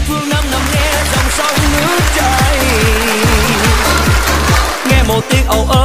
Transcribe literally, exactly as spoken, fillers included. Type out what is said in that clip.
phương Nam nằm nghe dòng sông nước chảy, nghe một tiếng âu ơ